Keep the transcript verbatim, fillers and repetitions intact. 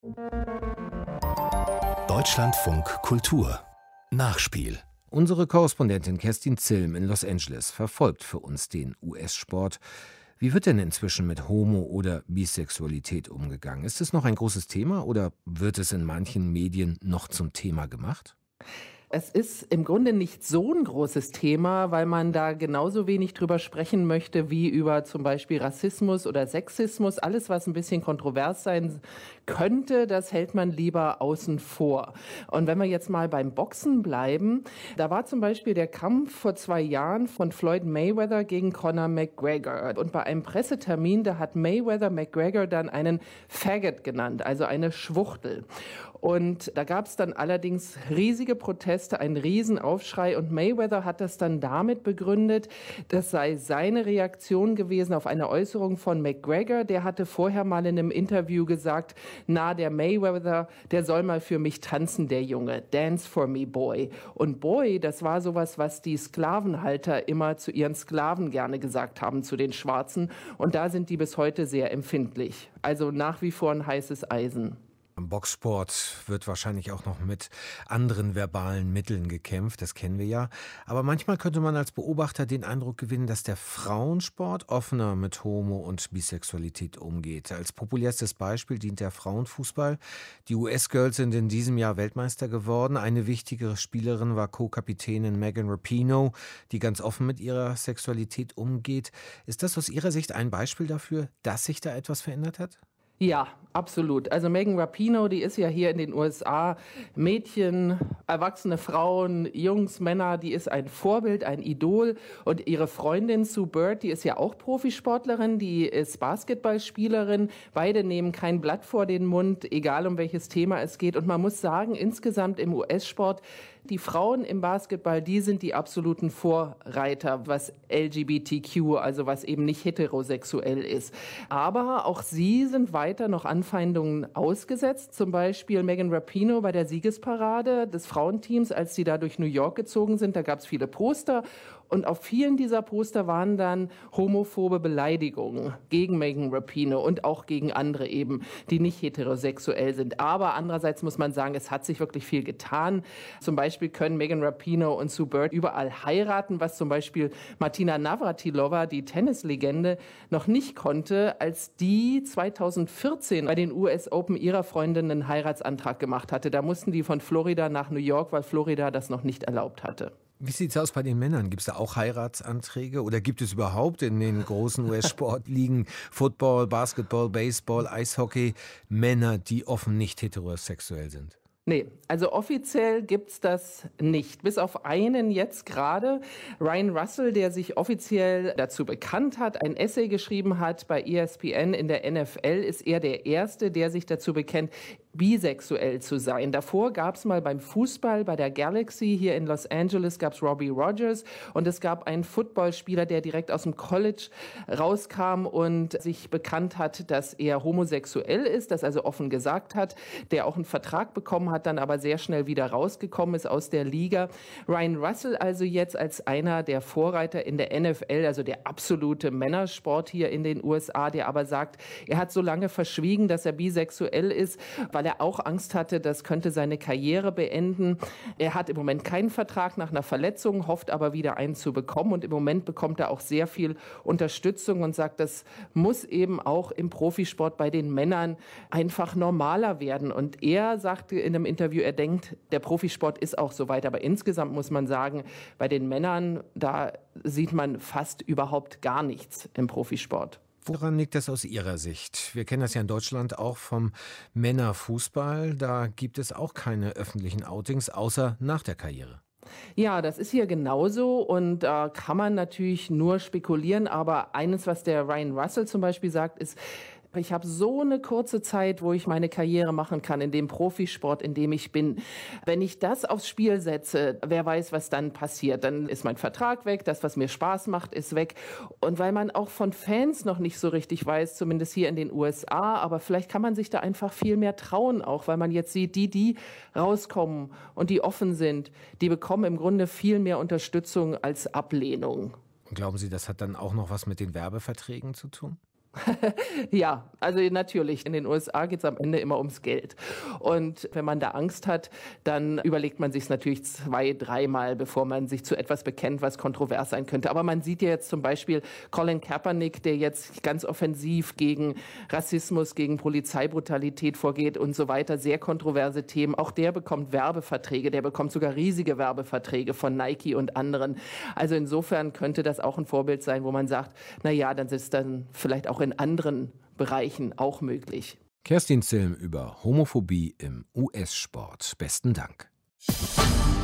Deutschlandfunk Kultur Nachspiel. Unsere Korrespondentin Kerstin Zilm in Los Angeles verfolgt für uns den U S-Sport. Wie wird denn inzwischen mit Homo- oder Bisexualität umgegangen? Ist es noch ein großes Thema oder wird es in manchen Medien noch zum Thema gemacht? Es ist im Grunde nicht so ein großes Thema, weil man da genauso wenig drüber sprechen möchte wie über zum Beispiel Rassismus oder Sexismus. Alles, was ein bisschen kontrovers sein könnte, das hält man lieber außen vor. Und wenn wir jetzt mal beim Boxen bleiben, da war zum Beispiel der Kampf vor zwei Jahren von Floyd Mayweather gegen Conor McGregor. Und bei einem Pressetermin, da hat Mayweather McGregor dann einen Faggot genannt, also eine Schwuchtel. Und da gab es dann allerdings riesige Proteste, einen Riesenaufschrei. Und Mayweather hat das dann damit begründet, das sei seine Reaktion gewesen auf eine Äußerung von McGregor. Der hatte vorher mal in einem Interview gesagt, na, der Mayweather, der soll mal für mich tanzen, der Junge. Dance for me, boy. Und boy, das war sowas, was die Sklavenhalter immer zu ihren Sklaven gerne gesagt haben, zu den Schwarzen. Und da sind die bis heute sehr empfindlich. Also nach wie vor ein heißes Eisen. Im Boxsport wird wahrscheinlich auch noch mit anderen verbalen Mitteln gekämpft, das kennen wir ja. Aber manchmal könnte man als Beobachter den Eindruck gewinnen, dass der Frauensport offener mit Homo- und Bisexualität umgeht. Als populärstes Beispiel dient der Frauenfußball. Die U S-Girls sind in diesem Jahr Weltmeister geworden. Eine wichtige Spielerin war Co-Kapitänin Megan Rapinoe, die ganz offen mit ihrer Sexualität umgeht. Ist das aus Ihrer Sicht ein Beispiel dafür, dass sich da etwas verändert hat? Ja, absolut. Also Megan Rapinoe, die ist ja hier in den U S A Mädchen, erwachsene Frauen, Jungs, Männer, die ist ein Vorbild, ein Idol. Und ihre Freundin Sue Bird, die ist ja auch Profisportlerin, die ist Basketballspielerin. Beide nehmen kein Blatt vor den Mund, egal um welches Thema es geht. Und man muss sagen, insgesamt im U S-Sport, die Frauen im Basketball, die sind die absoluten Vorreiter, was L G B T Q, also was eben nicht heterosexuell ist. Aber auch sie sind weiter noch Anfeindungen ausgesetzt. Zum Beispiel Megan Rapinoe bei der Siegesparade des Frauenteams, als sie da durch New York gezogen sind, da gab es viele Poster. Und auf vielen dieser Poster waren dann homophobe Beleidigungen gegen Megan Rapinoe und auch gegen andere eben, die nicht heterosexuell sind. Aber andererseits muss man sagen, es hat sich wirklich viel getan. Zum Beispiel können Megan Rapinoe und Sue Bird überall heiraten, was zum Beispiel Martina Navratilova, die Tennislegende, noch nicht konnte, als die zweitausendvierzehn bei den U S Open ihrer Freundin einen Heiratsantrag gemacht hatte. Da mussten die von Florida nach New York, weil Florida das noch nicht erlaubt hatte. Wie sieht es aus bei den Männern? Gibt es da auch Heiratsanträge oder gibt es überhaupt in den großen U S-Sportligen Football, Basketball, Baseball, Eishockey Männer, die offen nicht heterosexuell sind? Nee, also offiziell gibt's das nicht. Bis auf einen jetzt gerade, Ryan Russell, der sich offiziell dazu bekannt hat, ein Essay geschrieben hat bei E S P N in der N F L, ist er der Erste, der sich dazu bekennt, bisexuell zu sein. Davor gab es mal beim Fußball, bei der Galaxy hier in Los Angeles, gab es Robbie Rogers und es gab einen Footballspieler, der direkt aus dem College rauskam und sich bekannt hat, dass er homosexuell ist, das also offen gesagt hat, der auch einen Vertrag bekommen hat, dann aber sehr schnell wieder rausgekommen ist aus der Liga. Ryan Russell also jetzt als einer der Vorreiter in der N F L, also der absolute Männersport hier in den U S A, der aber sagt, er hat so lange verschwiegen, dass er bisexuell ist, weil er auch Angst hatte, das könnte seine Karriere beenden. Er hat im Moment keinen Vertrag nach einer Verletzung, hofft aber wieder einen zu bekommen und im Moment bekommt er auch sehr viel Unterstützung und sagt, das muss eben auch im Profisport bei den Männern einfach normaler werden. Und er sagte in einem Interview, er denkt, der Profisport ist auch so weit, aber insgesamt muss man sagen, bei den Männern, da sieht man fast überhaupt gar nichts im Profisport. Woran liegt das aus Ihrer Sicht? Wir kennen das ja in Deutschland auch vom Männerfußball. Da gibt es auch keine öffentlichen Outings, außer nach der Karriere. Ja, das ist hier genauso und da äh, kann man natürlich nur spekulieren, aber eines, was der Ryan Russell zum Beispiel sagt, ist, ich habe so eine kurze Zeit, wo ich meine Karriere machen kann in dem Profisport, in dem ich bin. Wenn ich das aufs Spiel setze, wer weiß, was dann passiert. Dann ist mein Vertrag weg, das, was mir Spaß macht, ist weg. Und weil man auch von Fans noch nicht so richtig weiß, zumindest hier in den U S A, aber vielleicht kann man sich da einfach viel mehr trauen auch, weil man jetzt sieht, die, die rauskommen und die offen sind, die bekommen im Grunde viel mehr Unterstützung als Ablehnung. Und glauben Sie, das hat dann auch noch was mit den Werbeverträgen zu tun? Ja, also natürlich. In den U S A geht es am Ende immer ums Geld. Und wenn man da Angst hat, dann überlegt man sich es natürlich zwei, dreimal, bevor man sich zu etwas bekennt, was kontrovers sein könnte. Aber man sieht ja jetzt zum Beispiel Colin Kaepernick, der jetzt ganz offensiv gegen Rassismus, gegen Polizeibrutalität vorgeht und so weiter. Sehr kontroverse Themen. Auch der bekommt Werbeverträge. Der bekommt sogar riesige Werbeverträge von Nike und anderen. Also insofern könnte das auch ein Vorbild sein, wo man sagt, na ja, dann ist dann vielleicht auch in anderen Bereichen auch möglich. Kerstin Zilm über Homophobie im U S-Sport. Besten Dank.